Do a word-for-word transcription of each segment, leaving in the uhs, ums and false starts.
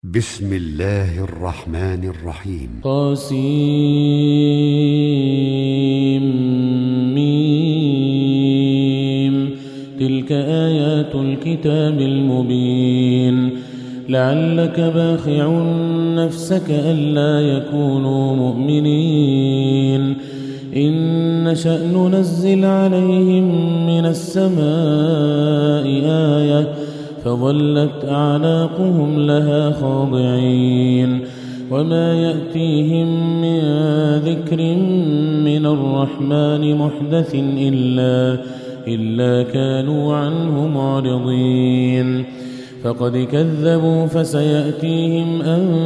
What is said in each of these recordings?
بسم الله الرحمن الرحيم. طاسيم ميم. تلك آيات الكتاب المبين. لعلك باخع نفسك ألا يكونوا مؤمنين. إن نشأ ننزل عليهم من السماء آية فظلت أعناقهم لها خاضعين. وما يأتيهم من ذكر من الرحمن محدث إلا, إلا كانوا عنه معرضين. فقد كذبوا فسيأتيهم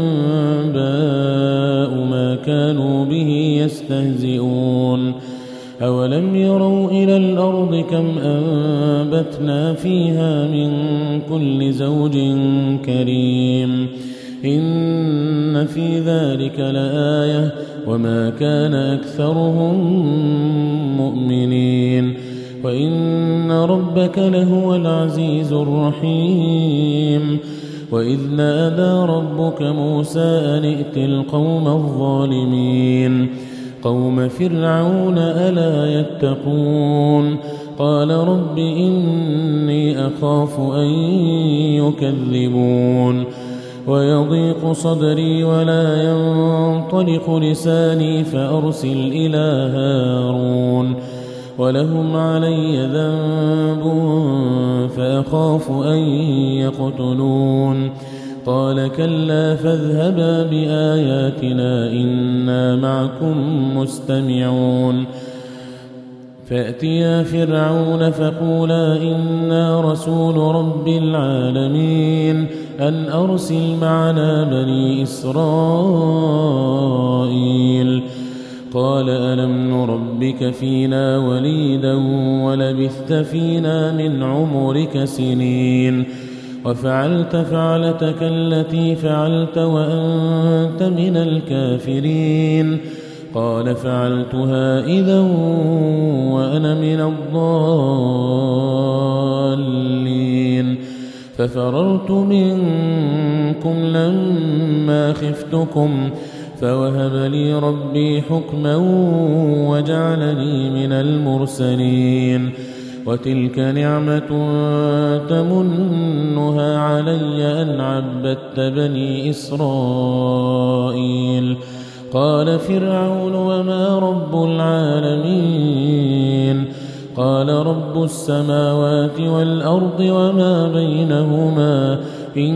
أنباء ما كانوا به يستهزئون. أولم يروا إلى الأرض كم أنبتنا فيها من كل زوج كريم. إن في ذلك لآية وما كان أكثرهم مؤمنين. وإن ربك لهو العزيز الرحيم. وإذ نادى ربك موسى أن ائت القوم الظالمين قوم فرعون ألا يتقون. قال رب إني أخاف أن يكذبون ويضيق صدري ولا ينطلق لساني فأرسل إلى هارون ولهم علي ذنب فأخاف أن يقتلون. قال كلا فاذهبا بآياتنا إنا معكم مستمعون. فأتيا فرعون فقولا إنا رسول رب العالمين أن أرسل معنا بني إسرائيل. قال ألم نربك فينا وليدا ولبثت فينا من عمرك سنين وفعلت فعلتك التي فعلت وأنت من الكافرين. قال فعلتها إذا وأنا من الضالين. ففررت منكم لما خفتكم فوهب لي ربي حكما وجعلني من المرسلين. وتلك نعمة تمنها علي أن عبدت بني إسرائيل. قال فرعون وما رب العالمين. قال رب السماوات والأرض وما بينهما إن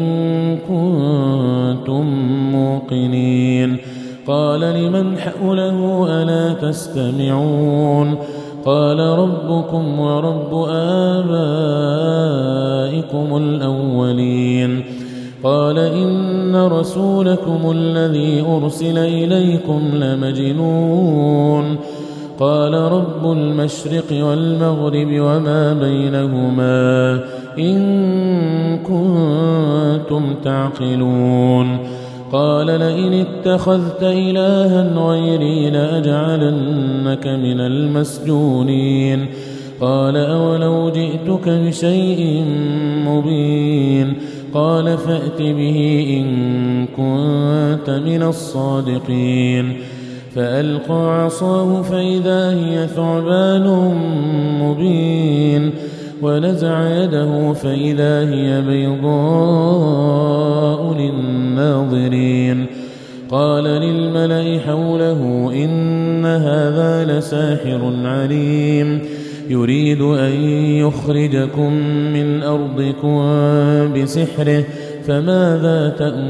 كنتم موقنين. قال لمن حوله ألا تستمعون. قال ربكم ورب آبائكم الأولين. قال إن رسولكم الذي أرسل إليكم لمجنون. قال رب المشرق والمغرب وما بينهما إن كنتم تعقلون. قال لئن اتخذت إلها غيري لأجعلنك من المسجونين. قال أولو جئتك بشيء مبين. قال فأت به إن كنت من الصادقين. فألقى عصاه فإذا هي ثعبان مبين. ونزع يده فإذا هي بيضاء للناظرين. قال للملأ حوله إن هذا لساحر عليم يريد أن يخرجكم من أرضكم بسحره فماذا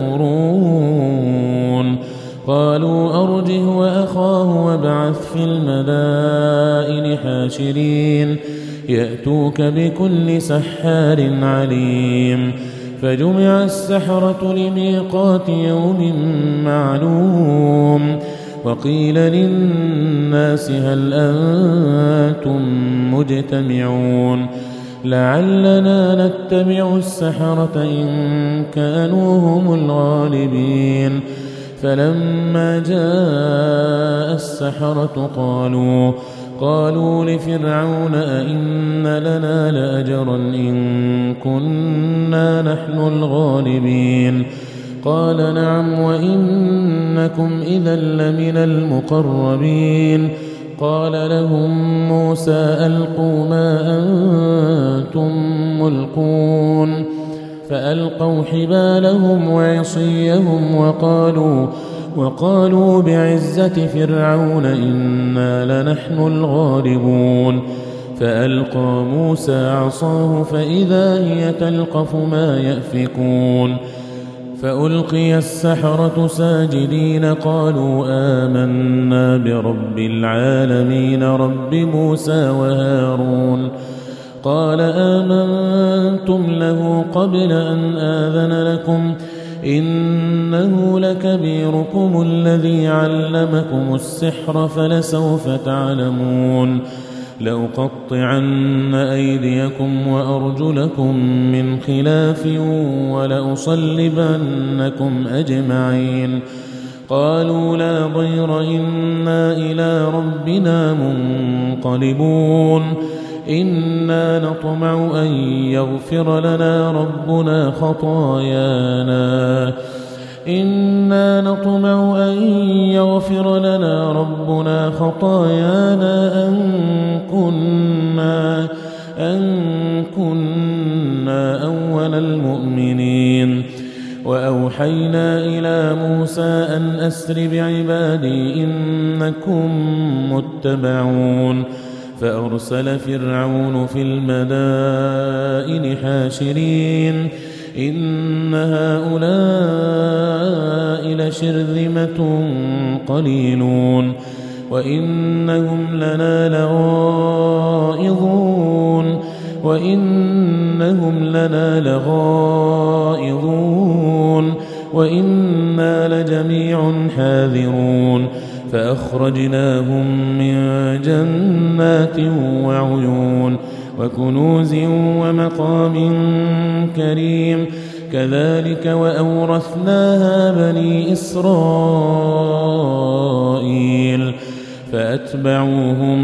تأمرون. قالوا أرجه وأخاه وابعث في المدائن حاشرين يأتوك بكل سحار عليم. فجمع السحرة لميقات يوم معلوم. وقيل للناس هل أنتم مجتمعون لعلنا نتبع السحرة إن كانوا هم الغالبين. فلما جاء السحرة قالوا قالوا لفرعون أئن لنا لأجرا إن كنا نحن الغالبين. قال نعم وإنكم إذا لمن المقربين. قال لهم موسى ألقوا ما أنتم ملقون فألقوا حبالهم وعصيهم وقالوا وقالوا بعزة فرعون إنا لنحن الغالبون. فألقى موسى عصاه فإذا هي تلقف ما يأفكون. فألقي السحرة ساجدين قالوا آمنا برب العالمين رب موسى وهارون. قال آمنتم له قبل أن آذن لكم إنه لكبيركم الذي علمكم السحر فلسوف تعلمون لأقطعن أيديكم وأرجلكم من خلاف ولأصلبنكم أجمعين. قالوا لا ضير إنا إلى ربنا منقلبون إنا نطمع أن يغفر لنا ربنا خطايانا إنا نطمع أن يغفر لنا ربنا خطايانا أن كنا أن كنا أول المؤمنين. وأوحينا إلى موسى أن أسر بعبادي إنكم متبعون. فأرسل فرعون في المدائن حاشرين إن هؤلاء لشرذمة قليلون وإنهم لنا لغائظون وإنهم لنا لغائظون وإنا لجميع حاذرون. فأخرجناهم من جنات وعيون وكنوز ومقام كريم كذلك وأورثناها بني إسرائيل. فأتبعوهم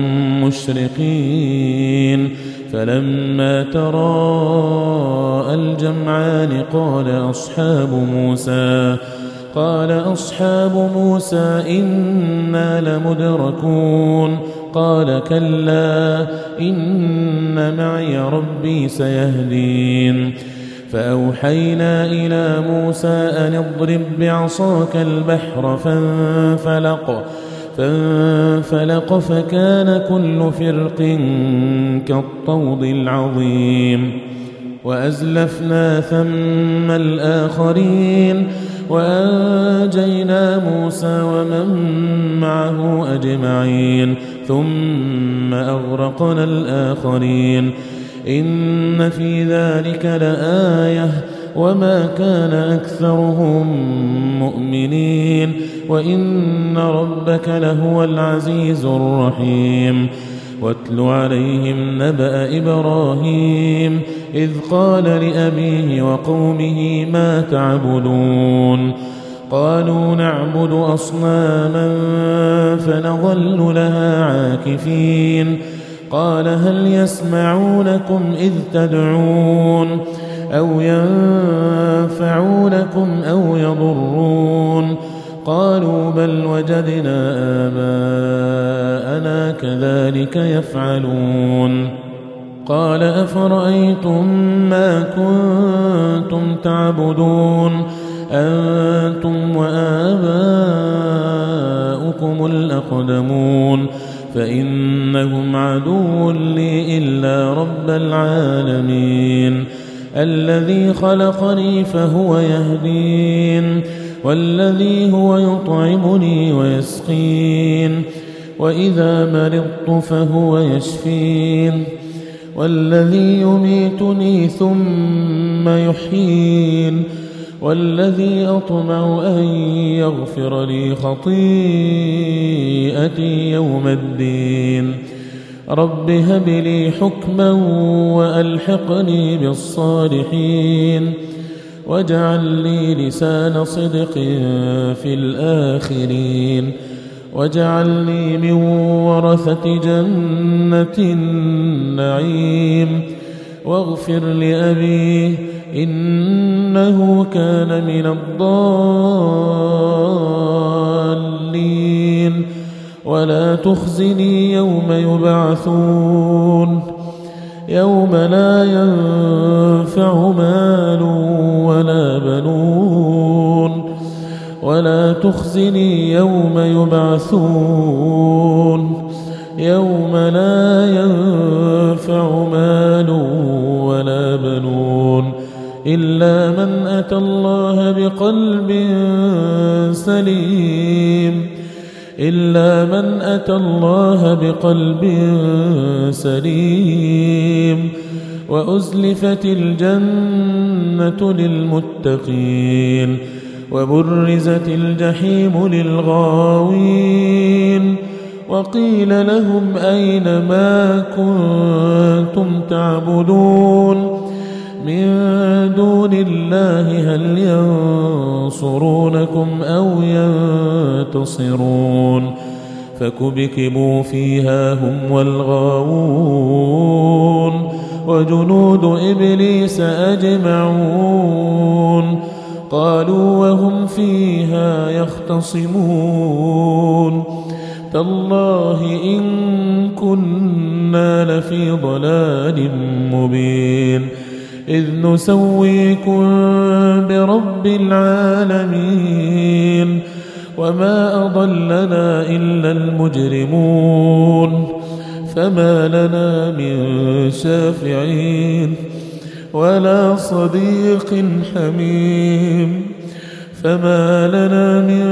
مشرقين فلما تراءى الجمعان قال أصحاب موسى قال أصحاب موسى إنا لمدركون. قال كلا إن معي ربي سيهدين. فأوحينا إلى موسى أن اضرب بعصاك البحر فانفلق فانفلق فكان كل فرق كالطود العظيم. وأزلفنا ثم الآخرين وأنجينا موسى ومن معه أجمعين ثم أغرقنا الآخرين. إن في ذلك لآية وما كان أكثرهم مؤمنين وإن ربك لهو العزيز الرحيم. واتل عليهم نبأ إبراهيم إذ قال لأبيه وقومه ما تعبدون قالوا نعبد أصناما فنظل لها عاكفين. قال هل يسمعونكم إذ تدعون أو ينفعونكم أو يضرون قالوا بل وجدنا آباءنا كذلك يفعلون. قال أفرأيتم ما كنتم تعبدون أنتم وآباؤكم الأقدمون فإنهم عدو لي إلا رب العالمين. الذي خلقني فهو يهدين والذي هو يطعمني ويسقين وإذا مرضت فهو يشفين والذي يميتني ثم يحيين والذي أطمع أن يغفر لي خطيئتي يوم الدين. رب هب لي حكما وألحقني بالصالحين واجعل لي لسان صدق في الآخرين واجعلني من ورثة جنة النعيم واغفر لأبي إنه كان من الضالين ولا تخزني يوم يبعثون يوم لا ينفع مال ولا بنون ولا تخزني يوم يبعثون يوم لا ينفع مال ولا بنون إلا من أتى الله بقلب سليم إلا من أتى الله بقلب سليم وأزلفت الجنة للمتقين وبرزت الجحيم للغاوين وقيل لهم أين ما كنتم تعبدون من دون الله هل ينصرونكم أو ينتصرون فكبكبوا فيها هم والغاوون وجنود إبليس أجمعون قالوا وهم فيها يختصمون تالله إن كنا لفي ضلال مبين إذ نسويكم برب العالمين وما أضلنا إلا المجرمون فما لنا من شافعين ولا صديق حميم فما لنا من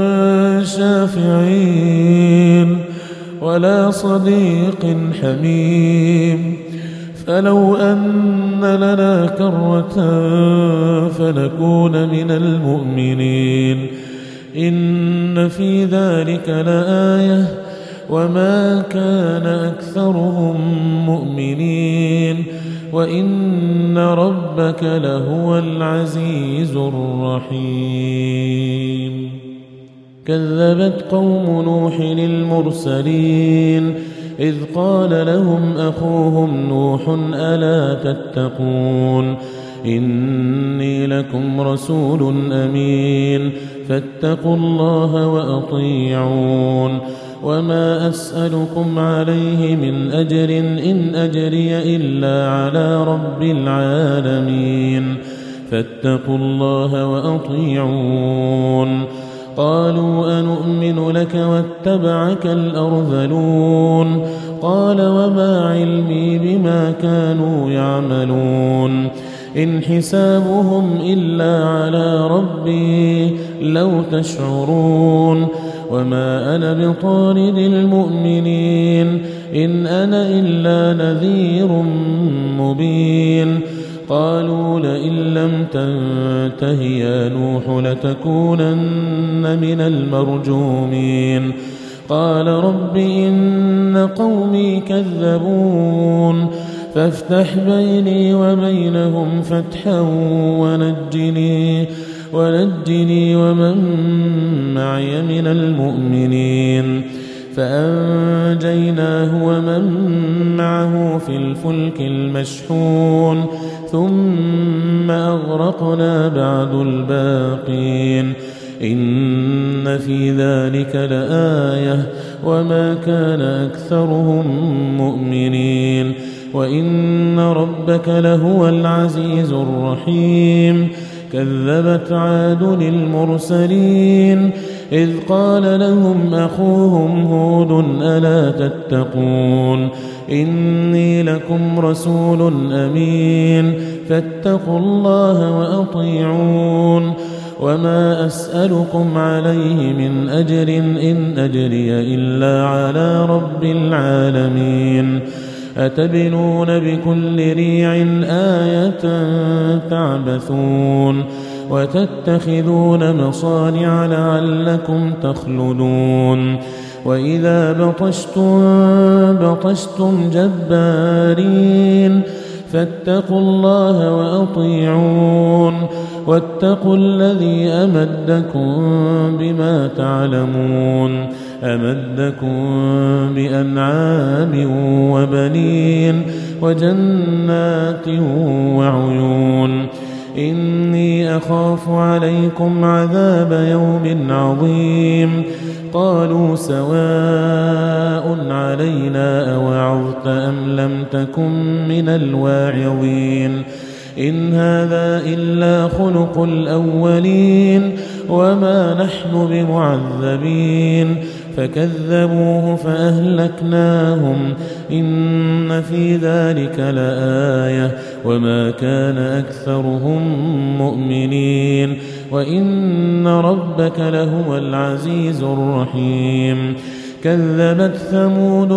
شافعين ولا صديق حميم فلو أن لنا كرة فنكون من المؤمنين إن في ذلك لآية وما كان أكثرهم مؤمنين وإن ربك لهو العزيز الرحيم كذبت قوم نوح المرسلين إذ قال لهم أخوهم نوح ألا تتقون إني لكم رسول أمين فاتقوا الله وأطيعون وما أسألكم عليه من أجر إن أجري إلا على رب العالمين فاتقوا الله وأطيعون قالوا أنؤمن لك واتبعك الأرذلون قال وما علمي بما كانوا يعملون إن حسابهم إلا على ربي لو تشعرون وما أنا بطارد المؤمنين إن أنا إلا نذير مبين قالوا لئن لم تنته يا نوح لتكونن من المرجومين قال رب إن قومي كذبون فافتح بيني وبينهم فتحا ونجني ونجني ومن معي من المؤمنين فأنجيناه ومن معه في الفلك المشحون ثم أغرقنا بعد الباقين إن في ذلك لآية وما كان أكثرهم مؤمنين وإن ربك لهو العزيز الرحيم كذبت عاد المرسلين إذ قال لهم أخوهم هود ألا تتقون إني لكم رسول أمين فاتقوا الله وأطيعون وما أسألكم عليه من أجر إن أجري إلا على رب العالمين أتبنون بكل ريع آية تعبثون وتتخذون مصانع لعلكم تخلدون وإذا بطشتم بطشتم جبارين فاتقوا الله وأطيعون واتقوا الذي أمدكم بما تعلمون أمدكم بأنعام وبنين وجنات وعيون إني أخاف عليكم عذاب يوم عظيم قالوا سواء علينا أوعظت أم لم تكن من الواعظين إن هذا إلا خلق الأولين وما نحن بمعذبين فكذبوه فأهلكناهم إن في ذلك لآية وما كان أكثرهم مؤمنين وإن ربك لهو العزيز الرحيم كذبت ثمود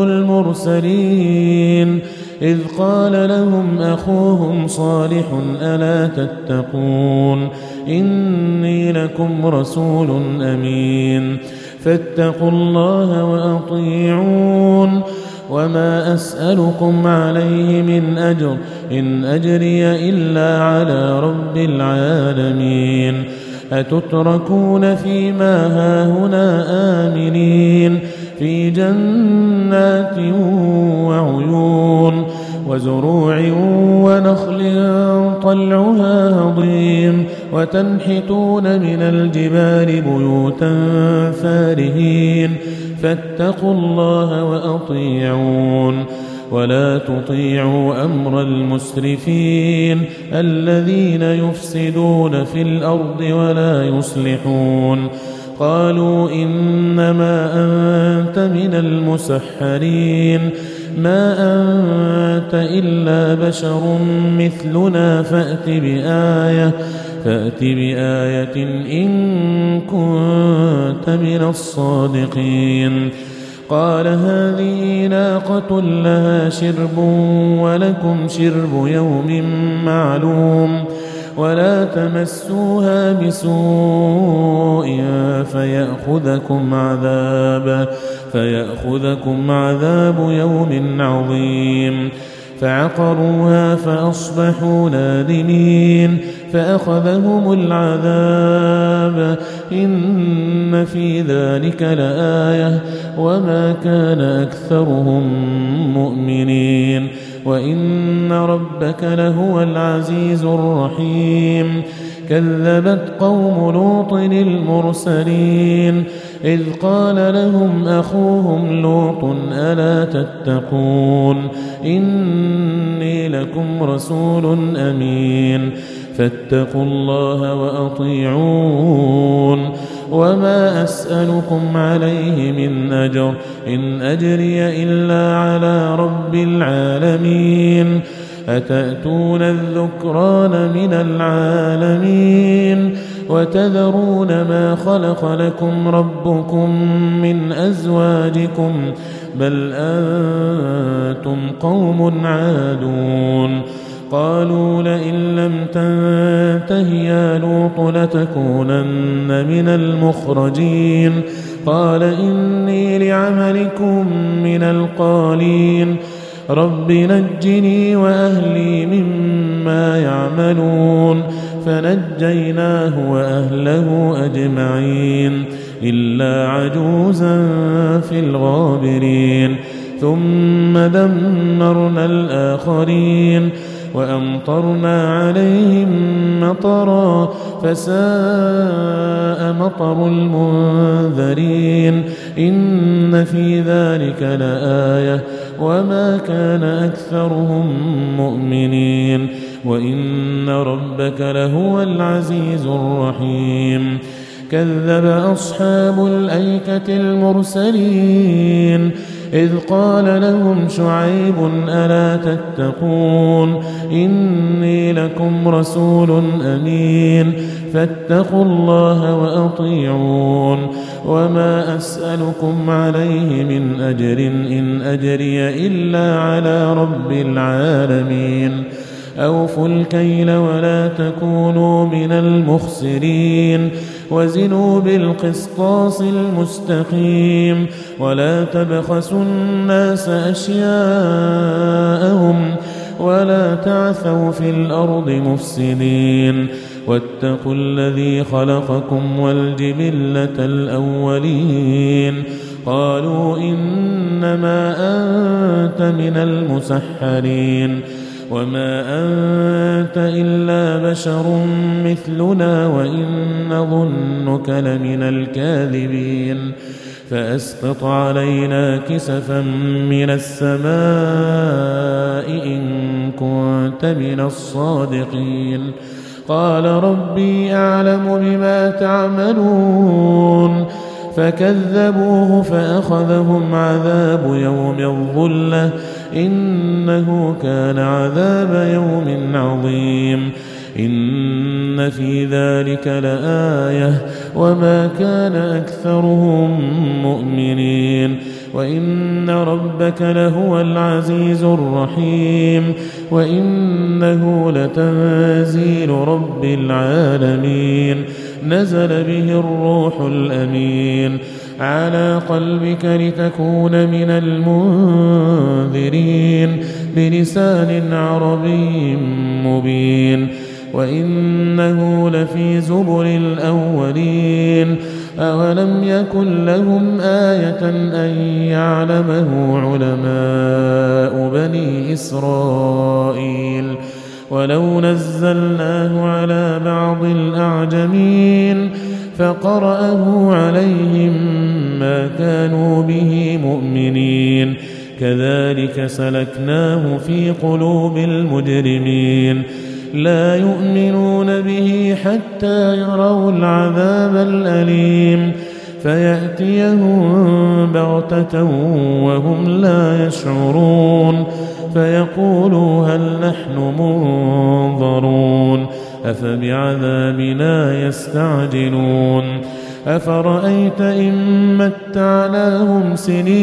المرسلين إذ قال لهم أخوهم صالح ألا تتقون إني لكم رسول أمين فاتقوا الله وأطيعون وما أسألكم عليه من أجر إن أجري إلا على رب العالمين أتتركون فيما هاهنا آمنين في جنات وعيون وزروع ونخل طلعها هضيم وتنحتون من الجبال بيوتا فارهين فاتقوا الله وأطيعون ولا تطيعوا أمر المسرفين الذين يفسدون في الأرض ولا يصلحون قالوا إنما أنت من المسحرين ما أنت إلا بشر مثلنا فأت بآية فأت بآية إن كنت من الصادقين قال هذه ناقة لها شرب ولكم شرب يوم معلوم ولا تمسوها بسوء فيأخذكم عذاب فيأخذكم عذاب يوم عظيم فعقروها فأصبحوا نادمين فأخذهم العذاب إن في ذلك لآية وما كان أكثرهم مؤمنين وإن ربك لهو العزيز الرحيم كذبت قوم لوط المرسلين إذ قال لهم أخوهم لوط ألا تتقون إني لكم رسول أمين فاتقوا الله وأطيعون وما أسألكم عليه من أجر إن أجري إلا على رب العالمين أتأتون الذكران من العالمين وتذرون ما خلق لكم ربكم من أزواجكم بل أنتم قوم عادون قالوا لئن لم تنته يا لوط لتكونن من المخرجين قال إني لعملكم من القالين رب نجني وأهلي مما يعملون فنجيناه وأهله أجمعين إلا عجوزا في الغابرين ثم دمرنا الآخرين وأمطرنا عليهم مطرا فساء مطر المنذرين إن في ذلك لآية وما كان أكثرهم مؤمنين وإن ربك لهو العزيز الرحيم كذب أصحاب الأيكة المرسلين إذ قال لهم شعيب ألا تتقون إني لكم رسول أمين فاتقوا الله وأطيعون وما أسألكم عليه من أجر إن أجري إلا على رب العالمين أوفوا الكيل ولا تكونوا من المخسرين وزنوا بالقسطاس المستقيم ولا تبخسوا الناس أشياءهم ولا تعثوا في الأرض مفسدين واتقوا الذي خلقكم والجبلة الأولين قالوا إنما أنت من المسحرين وما أنت إلا بشر مثلنا وإن نظنك لمن الكاذبين فأسقط علينا كسفا من السماء إن كنت من الصادقين قال ربي أعلم بما تعملون فكذبوه فأخذهم عذاب يوم الظلة إنه كان عذاب يوم عظيم إن في ذلك لآية وما كان أكثرهم مؤمنين وإن ربك لهو العزيز الرحيم وإنه لتنزيل رب العالمين نزل به الروح الأمين على قلبك لتكون من المنذرين بلسان عربي مبين وإنه لفي زبر الأولين أولم يكن لهم آية أن يعلمه علماء بني إسرائيل ولو نزلناه على بعض الأعجمين فقرأه عليهم ما كانوا به مؤمنين كذلك سلكناه في قلوب المجرمين لا يؤمنون به حتى يروا العذاب الأليم فيأتيهم بغتة وهم لا يشعرون فيقولوا هل نحن منظرون أفبعذابنا يستعجلون أفرأيت إن متعناهم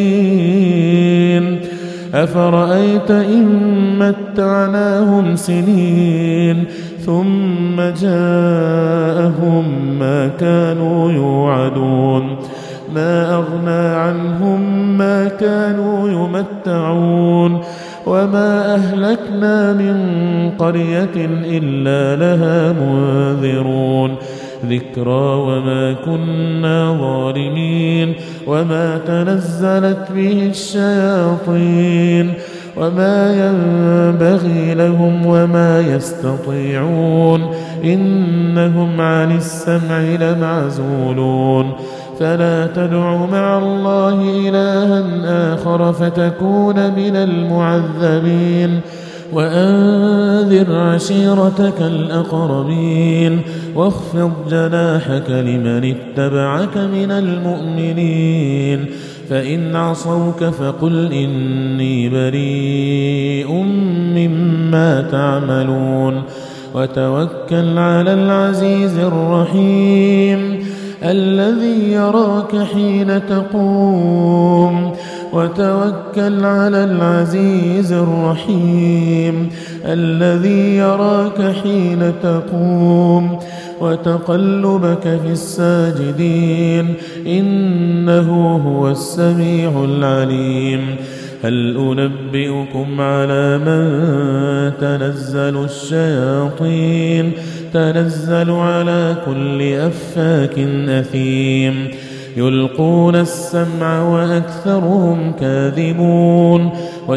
سنين أفرأيت إن متعناهم سنين ثم جاءهم ما كانوا يوعدون ما أغنى عنهم ما كانوا يمتعون وما أهلكنا من قرية إلا لها منذرون ذكرى وما كنا ظالمين وما تنزلت به الشياطين وما ينبغي لهم وما يستطيعون إنهم عن السمع لمعزولون فلا تدع مع الله إلها آخر فتكون من المعذبين وأنذر عشيرتك الأقربين واخفض جناحك لمن اتبعك من المؤمنين فإن عصوك فقل إني بريء مما تعملون وتوكل على العزيز الرحيم الذي يراك حين تقوم وتوكل على العزيز الرحيم الذي يراك حين تقوم وتقلبك في الساجدين إنه هو السميع العليم هل أنبئكم على من تنزل الشياطين تنزل على كل أفاك أثيم يلقون السمع وأكثرهم كاذبون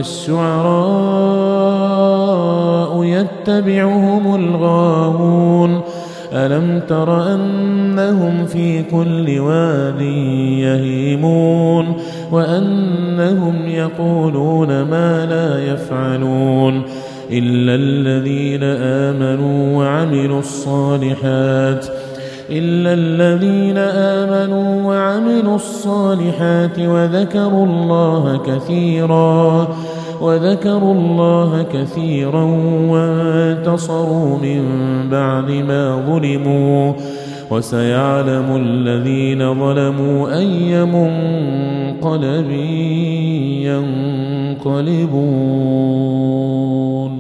والشعراء يتبعهم الغاوون ألم تر أنهم في كل واد يهيمون وأنهم يقولون ما لا يفعلون إلا الذين آمنوا وعملوا الصالحات إلا الذين آمنوا وعملوا الصالحات وذكروا الله كثيرا وذكروا الله كثيرا وانتصروا من بعد ما ظلموا وسيعلم الذين ظلموا أي منقلب ينقلبون